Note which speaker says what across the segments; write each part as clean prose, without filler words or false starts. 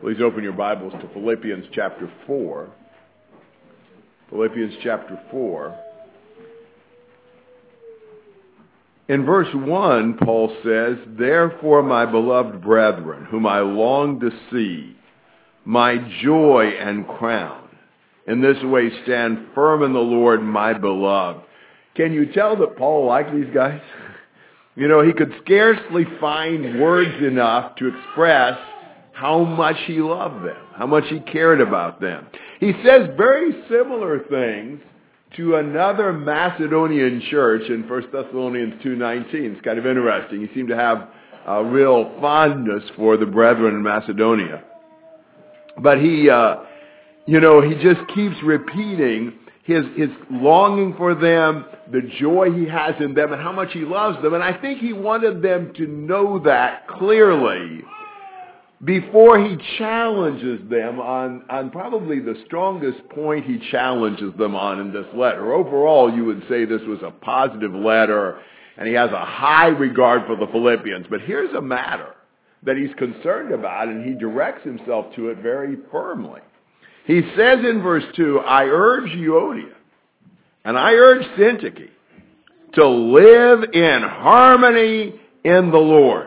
Speaker 1: Please open your Bibles to Philippians chapter 4. Philippians chapter 4. In verse 1, Paul says, "Therefore, my beloved brethren, whom I long to see, my joy and crown, in this way stand firm in the Lord, my beloved." Can you tell that Paul liked these guys? You know, he could scarcely find words enough to express how much he loved them, how much he cared about them. He says very similar things to another Macedonian church in 1 Thessalonians 2:19. It's kind of interesting. He seemed to have a real fondness for the brethren in Macedonia. But he just keeps repeating his longing for them, the joy he has in them, and how much he loves them. And I think he wanted them to know that clearly before he challenges them on probably the strongest point he challenges them on in this letter. Overall, you would say this was a positive letter, and he has a high regard for the Philippians. But here's a matter that he's concerned about, and he directs himself to it very firmly. He says in verse 2, "I urge Euodia, and I urge Syntyche to live in harmony in the Lord."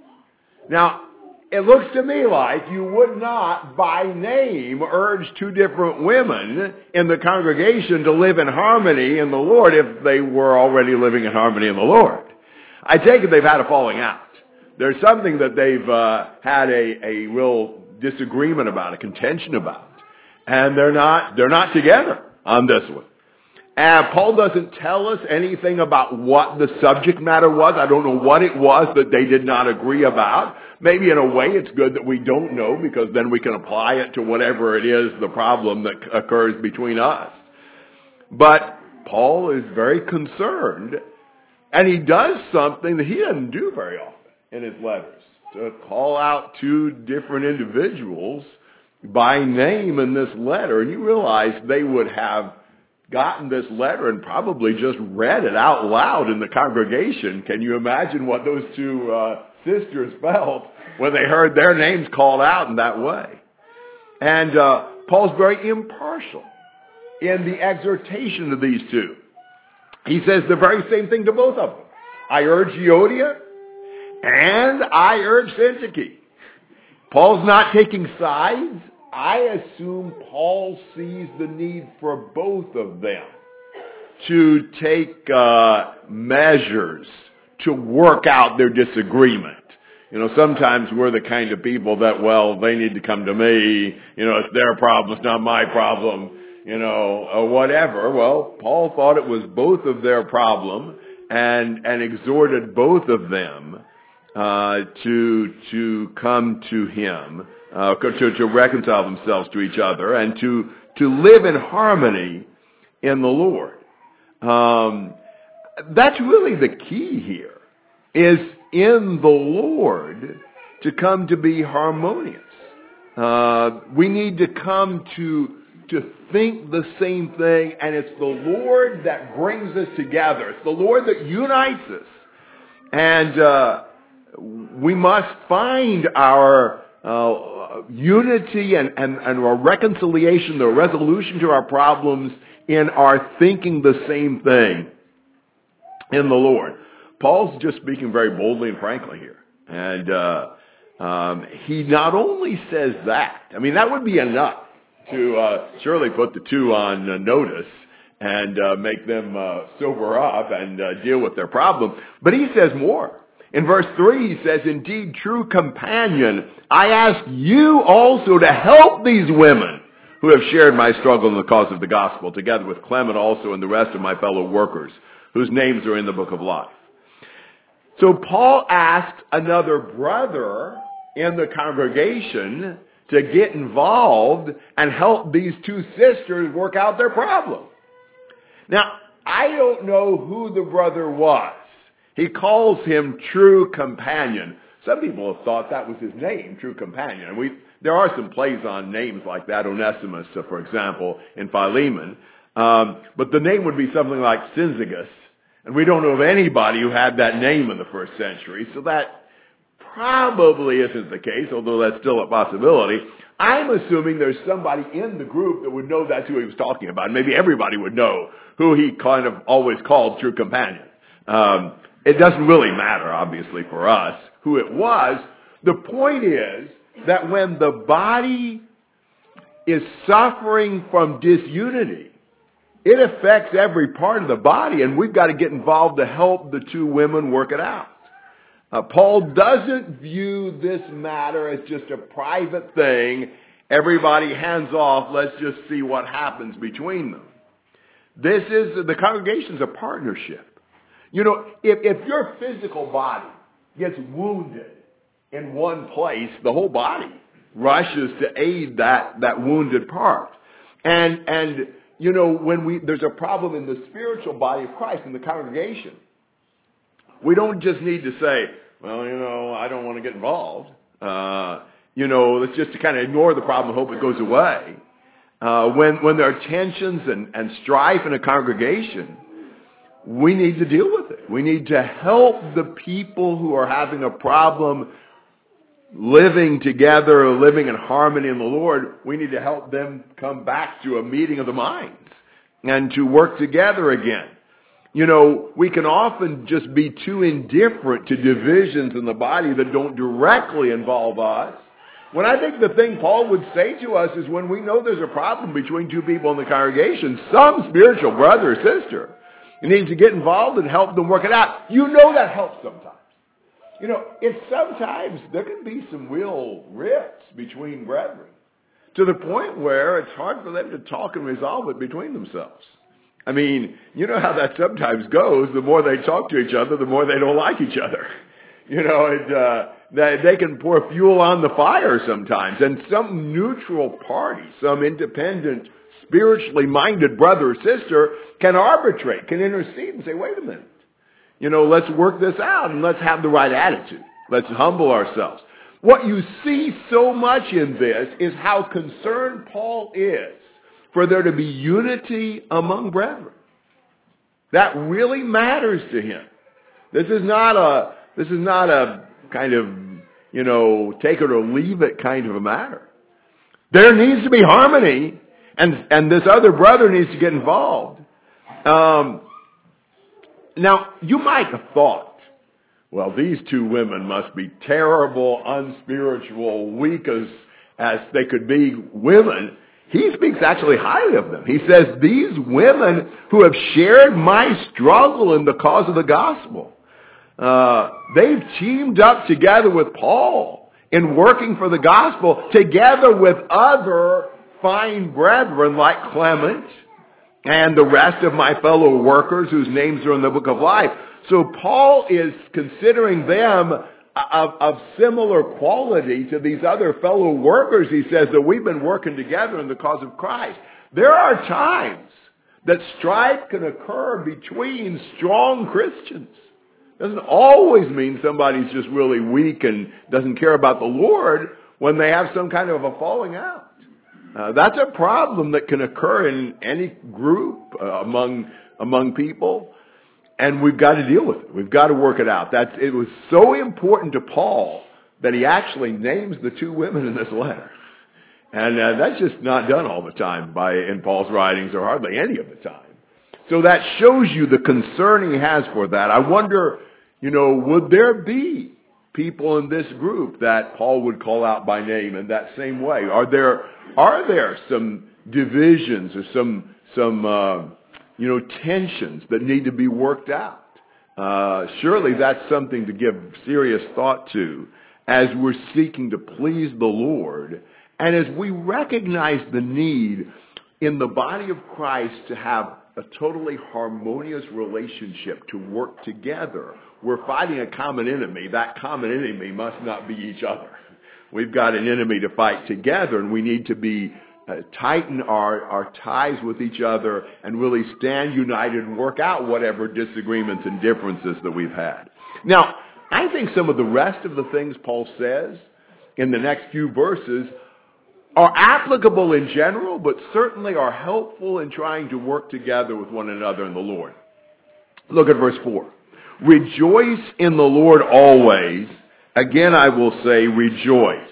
Speaker 1: Now, it looks to me like you would not, by name, urge two different women in the congregation to live in harmony in the Lord if they were already living in harmony in the Lord. I take it they've had a falling out. There's something that they've had a real disagreement about, a contention about. And they're not together on this one. And Paul doesn't tell us anything about what the subject matter was. I don't know what it was that they did not agree about. Maybe in a way it's good that we don't know, because then we can apply it to whatever it is, the problem that occurs between us. But Paul is very concerned, and he does something that he doesn't do very often in his letters, to call out two different individuals by name in this letter. And you realize they would have gotten this letter and probably just read it out loud in the congregation. Can you imagine what those two sisters felt when they heard their names called out in that way? And Paul's very impartial in the exhortation of these two. He says the very same thing to both of them. I urge Euodia and I urge Syntyche. Paul's not taking sides. I assume Paul sees the need for both of them to take measures to work out their disagreement. You know, sometimes we're the kind of people that, well, they need to come to me. You know, it's their problem, it's not my problem, you know, or whatever. Well, Paul thought it was both of their problem and exhorted both of them to come to him, to reconcile themselves to each other, and to live in harmony in the Lord. That's really the key here, is in the Lord to come to be harmonious. We need to come to think the same thing, and it's the Lord that brings us together. It's the Lord that unites us. And we must find our unity and our reconciliation, the resolution to our problems in our thinking the same thing in the Lord. Paul's just speaking very boldly and frankly here. And he not only says that, I mean, that would be enough to surely put the two on notice and make them sober up and deal with their problem. But he says more. In verse 3, he says, "Indeed, true companion, I ask you also to help these women who have shared my struggle in the cause of the gospel, together with Clement also and the rest of my fellow workers, whose names are in the book of life." So Paul asked another brother in the congregation to get involved and help these two sisters work out their problem. Now, I don't know who the brother was. He calls him True Companion. Some people have thought that was his name, True Companion. And there are some plays on names like that, Onesimus, for example, in Philemon. But the name would be something like Synzygas. And we don't know of anybody who had that name in the first century. So that probably isn't the case, although that's still a possibility. I'm assuming there's somebody in the group that would know that's who he was talking about. Maybe everybody would know who he kind of always called true companion. It doesn't really matter, obviously, for us who it was. The point is that when the body is suffering from disunity, it affects every part of the body, and we've got to get involved to help the two women work it out. Paul doesn't view this matter as just a private thing. Everybody hands off, let's just see what happens between them. The congregation's a partnership. You know, if your physical body gets wounded in one place, the whole body rushes to aid that wounded part. And you know, when there's a problem in the spiritual body of Christ, in the congregation, we don't just need to say, well, you know, I don't want to get involved. You know, let's just kind of ignore the problem and hope it goes away. When there are tensions and strife in a congregation, we need to deal with it. We need to help the people who are having a problem living together, living in harmony in the Lord. We need to help them come back to a meeting of the minds and to work together again. You know, we can often just be too indifferent to divisions in the body that don't directly involve us. When I think the thing Paul would say to us is when we know there's a problem between two people in the congregation, some spiritual brother or sister needs to get involved and help them work it out. You know that helps sometimes. You know, sometimes there can be some real rifts between brethren to the point where it's hard for them to talk and resolve it between themselves. I mean, you know how that sometimes goes. The more they talk to each other, the more they don't like each other. You know, they can pour fuel on the fire sometimes. And some neutral party, some independent, spiritually minded brother or sister can arbitrate, can intercede and say, wait a minute. You know, let's work this out and let's have the right attitude. Let's humble ourselves. What you see so much in this is how concerned Paul is for there to be unity among brethren. That really matters to him. This is not a kind of, you know, take it or leave it kind of a matter. There needs to be harmony, and this other brother needs to get involved. Now, you might have thought, well, these two women must be terrible, unspiritual, weak as they could be women. He speaks actually highly of them. He says, these women who have shared my struggle in the cause of the gospel, they've teamed up together with Paul in working for the gospel together with other fine brethren like Clement and the rest of my fellow workers whose names are in the book of life. So Paul is considering them of similar quality to these other fellow workers. He says that we've been working together in the cause of Christ. There are times that strife can occur between strong Christians. Doesn't always mean somebody's just really weak and doesn't care about the Lord when they have some kind of a falling out. That's a problem that can occur in any group among people. And we've got to deal with it. We've got to work it out. It was so important to Paul that he actually names the two women in this letter. And that's just not done all the time in Paul's writings, or hardly any of the time. So that shows you the concern he has for that. I wonder, you know, would there be people in this group that Paul would call out by name in that same way? Are there some divisions or some tensions that need to be worked out? Surely that's something to give serious thought to as we're seeking to please the Lord, and as we recognize the need in the body of Christ to have a totally harmonious relationship, to work together. We're fighting a common enemy. That common enemy must not be each other. We've got an enemy to fight together, and we need to tighten our ties with each other and really stand united and work out whatever disagreements and differences that we've had. Now, I think some of the rest of the things Paul says in the next few verses are applicable in general, but certainly are helpful in trying to work together with one another in the Lord. Look at verse 4. Rejoice in the Lord always. Again, I will say rejoice.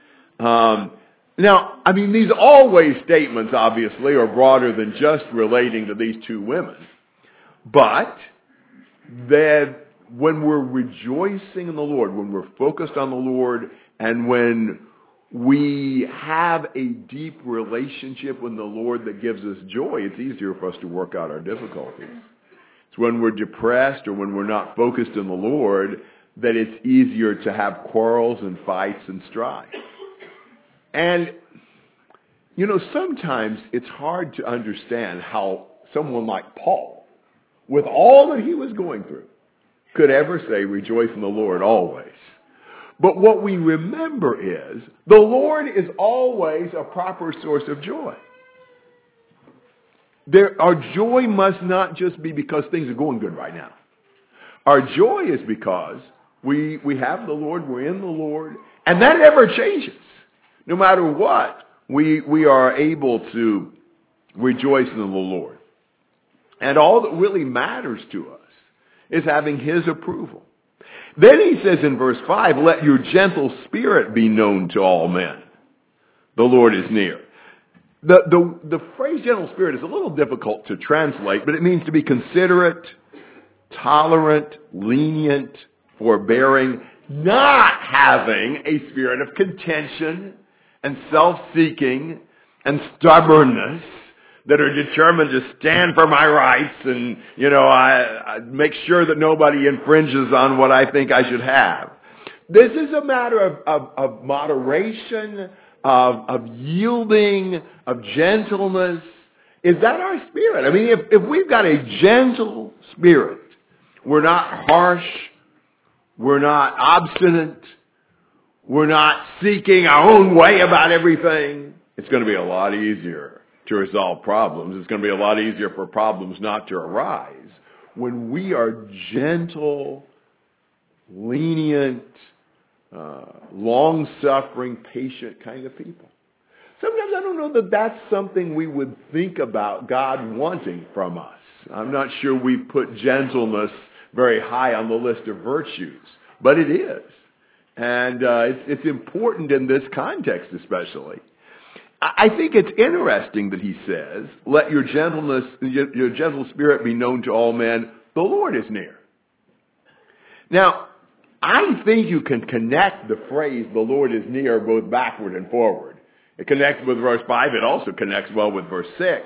Speaker 1: Now, I mean, these always statements, obviously, are broader than just relating to these two women. But that when we're rejoicing in the Lord, when we're focused on the Lord, and when we have a deep relationship with the Lord that gives us joy, it's easier for us to work out our difficulties. It's when we're depressed or when we're not focused in the Lord that it's easier to have quarrels and fights and strife. And, you know, sometimes it's hard to understand how someone like Paul, with all that he was going through, could ever say, rejoice in the Lord always. But what we remember is, the Lord is always a proper source of joy. Our joy must not just be because things are going good right now. Our joy is because we have the Lord, we're in the Lord, and that never changes. No matter what, we are able to rejoice in the Lord. And all that really matters to us is having His approval. Then he says in verse 5, let your gentle spirit be known to all men. The Lord is near. The phrase gentle spirit is a little difficult to translate, but it means to be considerate, tolerant, lenient, forbearing, not having a spirit of contention and self-seeking and stubbornness that are determined to stand for my rights and, you know, I make sure that nobody infringes on what I think I should have. This is a matter of moderation, of yielding, of gentleness. Is that our spirit? I mean, if we've got a gentle spirit, we're not harsh, we're not obstinate, we're not seeking our own way about everything, it's going to be a lot easier to resolve problems. It's going to be a lot easier for problems not to arise when we are gentle, lenient, long-suffering, patient kind of people. Sometimes I don't know that that's something we would think about God wanting from us. I'm not sure we put gentleness very high on the list of virtues, but it is. And it's important in this context especially. I think it's interesting that he says, let your gentleness, your gentle spirit be known to all men. The Lord is near. Now, I think you can connect the phrase, the Lord is near, both backward and forward. It connects with verse 5. It also connects well with verse 6.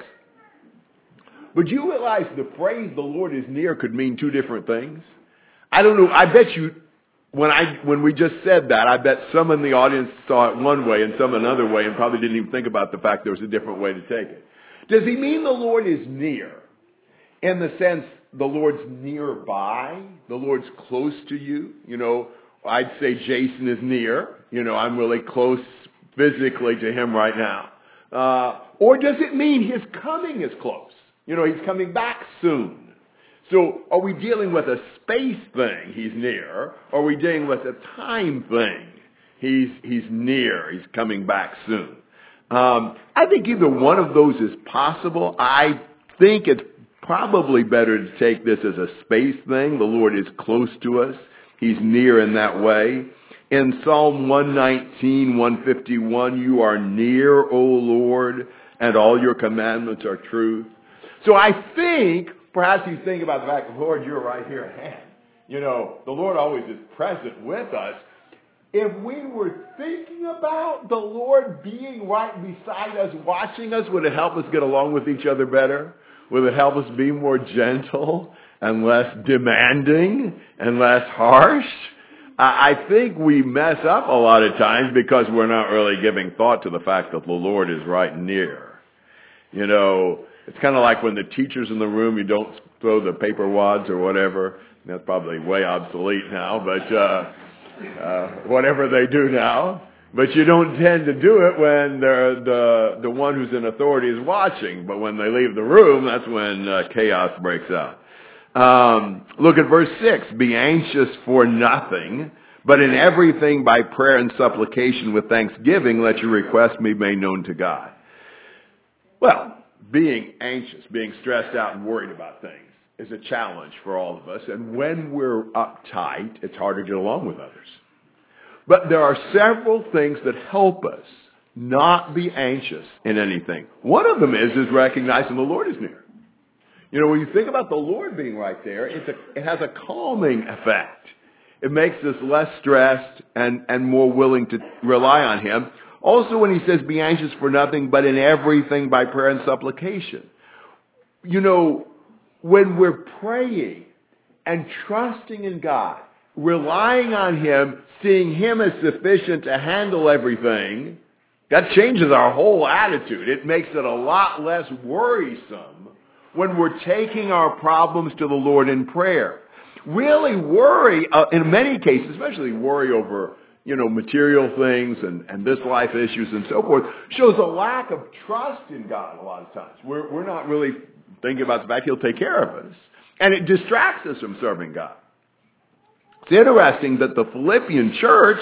Speaker 1: But you realize the phrase, the Lord is near, could mean two different things? I don't know. I bet you, when we just said that, I bet some in the audience saw it one way and some another way and probably didn't even think about the fact there was a different way to take it. Does he mean the Lord is near in the sense the Lord's nearby? The Lord's close to you? You know, I'd say Jason is near. You know, I'm really close physically to him right now. Or does it mean his coming is close? You know, he's coming back soon. So are we dealing with a space thing, he's near, or are we dealing with a time thing, he's near, he's coming back soon? I think either one of those is possible. I think it's probably better to take this as a space thing. The Lord is close to us. He's near in that way. In Psalm 119, 151, you are near, O Lord, and all your commandments are truth. So I think perhaps you think about the fact, Lord, you're right here at hand. You know, the Lord always is present with us. If we were thinking about the Lord being right beside us, watching us, would it help us get along with each other better? Would it help us be more gentle and less demanding and less harsh? I think we mess up a lot of times because we're not really giving thought to the fact that the Lord is right near. You know, it's kind of like when the teacher's in the room, you don't throw the paper wads or whatever. That's probably way obsolete now, but whatever they do now. But you don't tend to do it when the one who's in authority is watching. But when they leave the room, that's when chaos breaks out. Look at verse 6. Be anxious for nothing, but in everything by prayer and supplication with thanksgiving, let your requests be made known to God. Well, being anxious, being stressed out and worried about things is a challenge for all of us. And when we're uptight, it's hard to get along with others. But there are several things that help us not be anxious in anything. One of them is recognizing the Lord is near. You know, when you think about the Lord being right there, it has a calming effect. It makes us less stressed and more willing to rely on Him. Also, when He says, be anxious for nothing, but in everything by prayer and supplication. You know, when we're praying and trusting in God, relying on Him, seeing Him as sufficient to handle everything, that changes our whole attitude. It makes it a lot less worrisome when we're taking our problems to the Lord in prayer. Really worry, in many cases, especially worry over, material things and this life issues and so forth, shows a lack of trust in God a lot of times. We're not really thinking about the fact He'll take care of us. And it distracts us from serving God. It's interesting that the Philippian church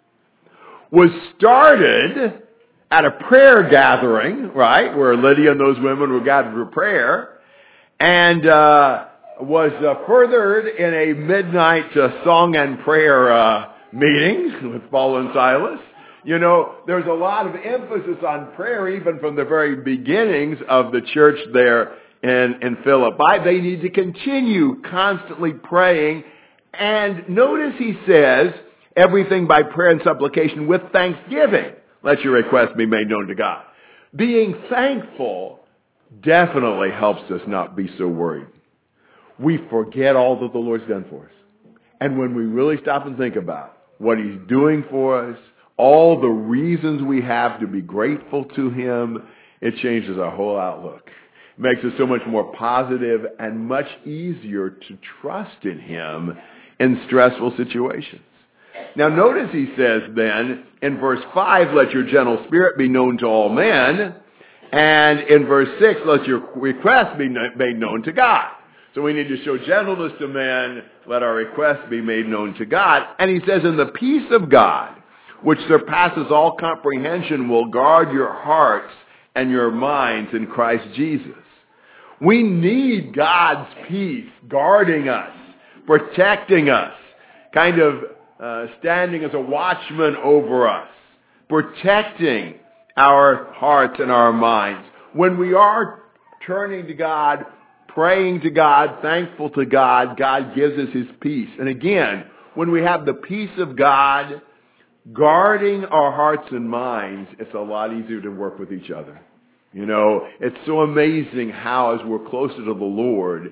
Speaker 1: was started at a prayer gathering, right, where Lydia and those women were gathered for prayer, and was furthered in a midnight song and prayer meeting with Paul and Silas. You know, there's a lot of emphasis on prayer even from the very beginnings of the church there in Philippi. They need to continue constantly praying. And notice he says, everything by prayer and supplication with thanksgiving. Let your requests be made known to God. Being thankful definitely helps us not be so worried. We forget all that the Lord's done for us. And when we really stop and think about what He's doing for us, all the reasons we have to be grateful to Him, it changes our whole outlook. It makes us so much more positive and much easier to trust in Him in stressful situations. Now notice he says then, in verse 5, let your gentle spirit be known to all men. And in verse 6, let your requests be made known to God. So we need to show gentleness to men, let our requests be made known to God. And he says, and the peace of God, which surpasses all comprehension, will guard your hearts and your minds in Christ Jesus. We need God's peace guarding us, protecting us, kind of standing as a watchman over us, protecting our hearts and our minds. When we are turning to God, praying to God, thankful to God, God gives us His peace. And again, when we have the peace of God guarding our hearts and minds, it's a lot easier to work with each other. You know, it's so amazing how, as we're closer to the Lord,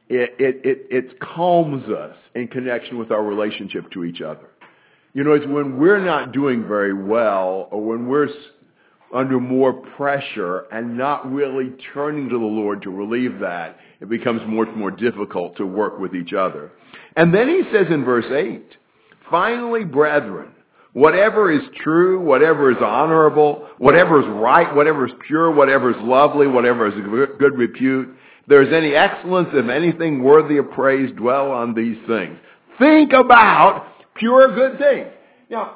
Speaker 1: it calms us in connection with our relationship to each other. You know, it's when we're not doing very well, or when we're under more pressure and not really turning to the Lord to relieve that, it becomes much more difficult to work with each other. And then he says in verse 8, finally, brethren, whatever is true, whatever is honorable, whatever is right, whatever is pure, whatever is lovely, whatever is good repute, if there is any excellence, if anything worthy of praise, dwell on these things. Think about pure good things. Now,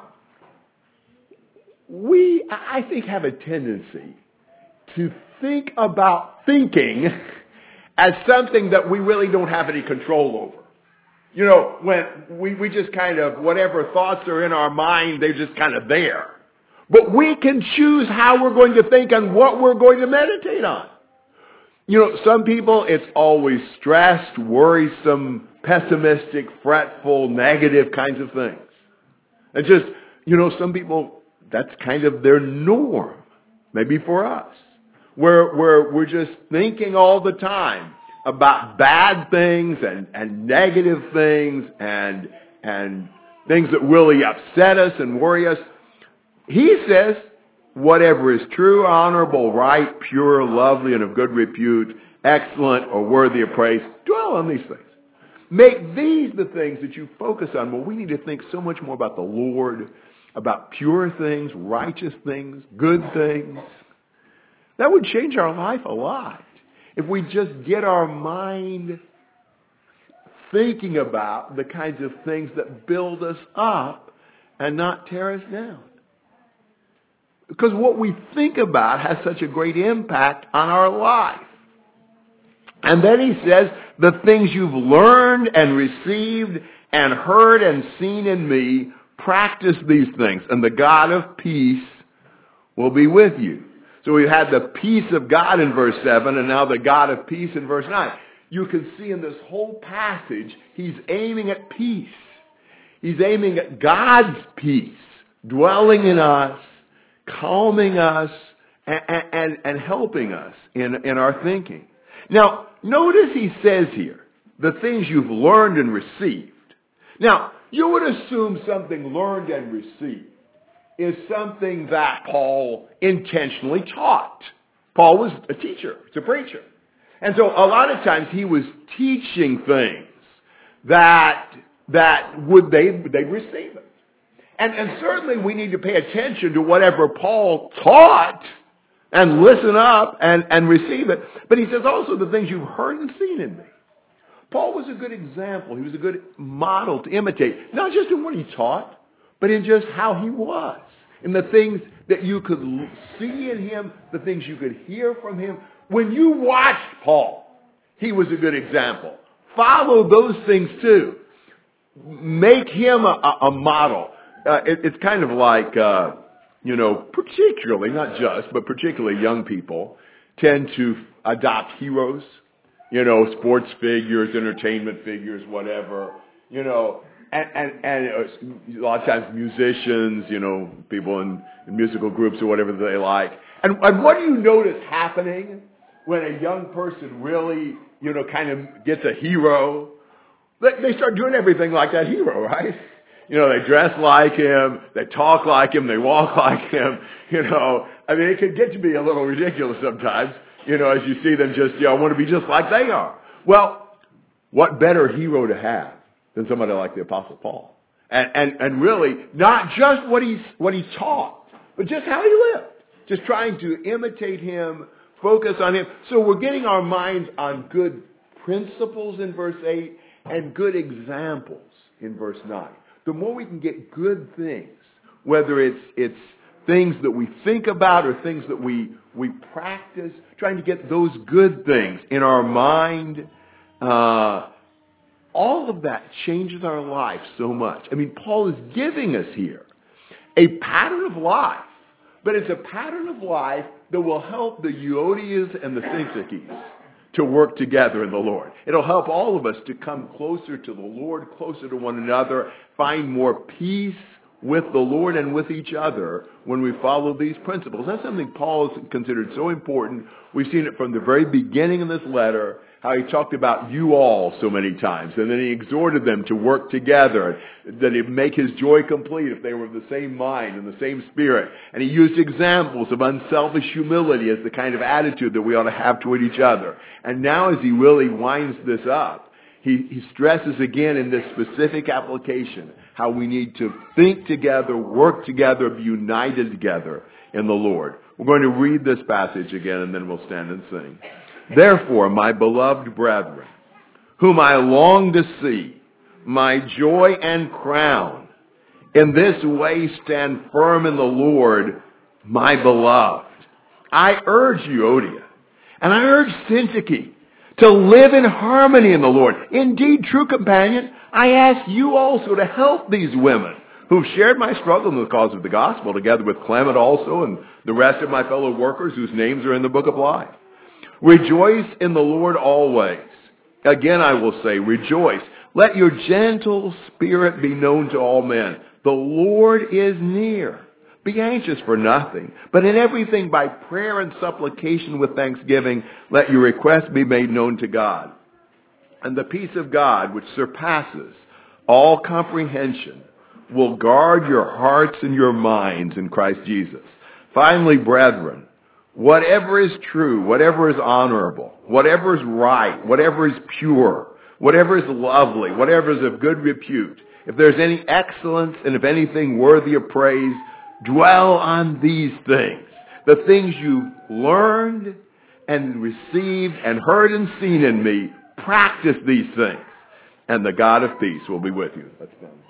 Speaker 1: we, I think, have a tendency to think about thinking as something that we really don't have any control over. You know, when we just kind of, whatever thoughts are in our mind, they're just kind of there. But we can choose how we're going to think and what we're going to meditate on. You know, some people, it's always stressed, worrisome, pessimistic, fretful, negative kinds of things. And just, you know, some people, that's kind of their norm, maybe for us, where we're just thinking all the time about bad things and negative things and things that really upset us and worry us. He says, whatever is true, honorable, right, pure, lovely, and of good repute, excellent, or worthy of praise, dwell on these things. Make these the things that you focus on. Well, we need to think so much more about the Lord, about pure things, righteous things, good things. That would change our life a lot if we just get our mind thinking about the kinds of things that build us up and not tear us down. Because what we think about has such a great impact on our life. And then he says, the things you've learned and received and heard and seen in me, Practice these things, and the God of peace will be with you. So we had the peace of God in verse 7, and now the God of peace in verse 9. You can see in this whole passage, he's aiming at peace. He's aiming at God's peace, dwelling in us, calming us, and helping us in our thinking. Now, notice he says here, the things you've learned and received. Now, you would assume something learned and received is something that Paul intentionally taught. Paul was a teacher, he's a preacher. And so a lot of times he was teaching things that they'd receive it. And certainly we need to pay attention to whatever Paul taught and listen up and receive it. But he says also the things you've heard and seen in me. Paul was a good example. He was a good model to imitate, not just in what he taught, but in just how he was, in the things that you could see in him, the things you could hear from him. When you watched Paul, he was a good example. Follow those things too. Make him a model. It's kind of like, particularly, not just, but particularly young people tend to adopt heroes. Sports figures, entertainment figures, whatever, and a lot of times musicians, people in musical groups or whatever they like. And what do you notice happening when a young person really, kind of gets a hero? They start doing everything like that hero, right? They dress like him, they talk like him, they walk like him, it can get to be a little ridiculous sometimes. As you see them just, I want to be just like they are. Well, what better hero to have than somebody like the Apostle Paul? And really, not just what he taught, but just how he lived. Just trying to imitate him, focus on him. So we're getting our minds on good principles in verse 8 and good examples in verse 9. The more we can get good things, whether it's things that we think about or things that we practice, trying to get those good things in our mind, all of that changes our life so much. Paul is giving us here a pattern of life, but it's a pattern of life that will help the Euodias and the Syntyches to work together in the Lord. It'll help all of us to come closer to the Lord, closer to one another, find more peace with the Lord and with each other when we follow these principles. That's something Paul has considered so important. We've seen it from the very beginning of this letter, how he talked about you all so many times. And then he exhorted them to work together, that he'd make his joy complete if they were of the same mind and the same spirit. And he used examples of unselfish humility as the kind of attitude that we ought to have toward each other. And now as he really winds this up, he stresses again in this specific application how we need to think together, work together, be united together in the Lord. We're going to read this passage again and then we'll stand and sing. Therefore, my beloved brethren, whom I long to see, my joy and crown, in this way stand firm in the Lord, my beloved. I urge Euodia, and I urge Syntyche, to live in harmony in the Lord. Indeed, true companion, I ask you also to help these women who've shared my struggle in the cause of the gospel, together with Clement also and the rest of my fellow workers whose names are in the book of life. Rejoice in the Lord always. Again, I will say, rejoice. Let your gentle spirit be known to all men. The Lord is near. Be anxious for nothing, but in everything by prayer and supplication with thanksgiving, let your requests be made known to God. And the peace of God, which surpasses all comprehension, will guard your hearts and your minds in Christ Jesus. Finally, brethren, whatever is true, whatever is honorable, whatever is right, whatever is pure, whatever is lovely, whatever is of good repute, if there's any excellence and if anything worthy of praise, dwell on these things. The things you've learned and received and heard and seen in me, practice these things. And the God of peace will be with you. Let's go.